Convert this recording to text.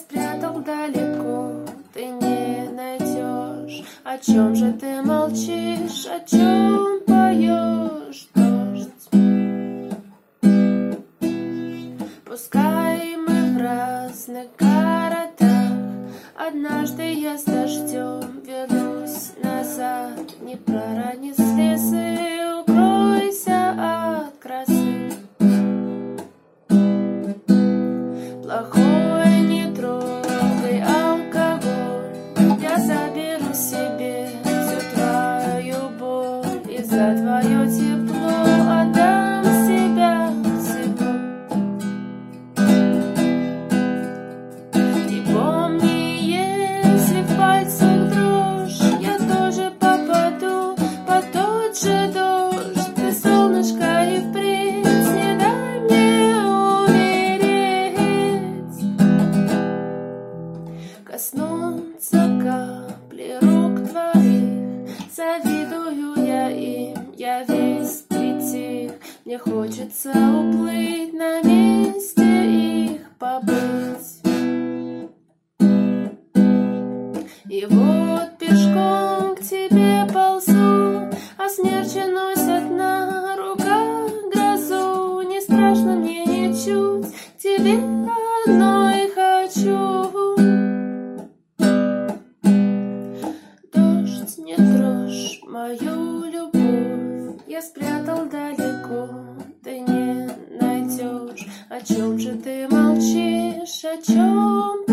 спрятал далеко, ты не найдешь. О чем же ты молчишь, о чем поешь, дождь? Пускай мы в разных городах, однажды я с дождем вернусь назад. Не пророни слезы, укройся от грозы. Плохой не трогай алкоголь, я заберу себе всю твою боль и за твое тепло отдам себя всего. И помни, если в пальцах дрожь, я тоже попаду под тот же дождь. Ты, солнышко, и впредь не дай мне коснуться капли рук твоих, завидую я им, я весь притих. Мне хочется уплыть, на месте их побыть. И вот пешком к тебе ползу, а смерчи носят на руках грозу. Не страшно мне ничуть, тебе одной хочу. Не трожь мою любовь, я спрятал далеко, ты не найдешь. О чем же ты молчишь, о чем